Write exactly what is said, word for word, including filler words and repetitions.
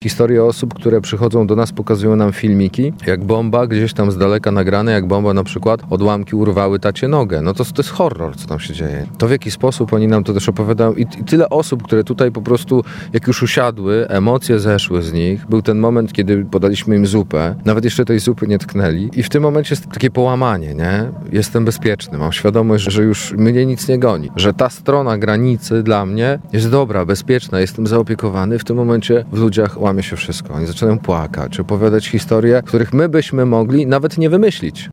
Historie osób, które przychodzą do nas, pokazują nam filmiki, jak bomba gdzieś tam z daleka nagrane, jak bomba na przykład odłamki urwały tacie nogę. No to, to jest horror, co tam się dzieje. To w jaki sposób oni nam to też opowiadają i, i tyle osób, które tutaj po prostu, jak już usiadły, emocje zeszły z nich. Był ten moment, kiedy podaliśmy im zupę, nawet jeszcze tej zupy nie tknęli i w tym momencie jest takie połamanie, nie? Jestem bezpieczny, mam świadomość, że już mnie nic nie goni, że ta strona granicy dla mnie jest dobra, bezpieczna, jestem zaopiekowany. W tym momencie w ludziach łamie się wszystko. Oni zaczynają płakać, opowiadać historie, których my byśmy mogli nawet nie wymyślić.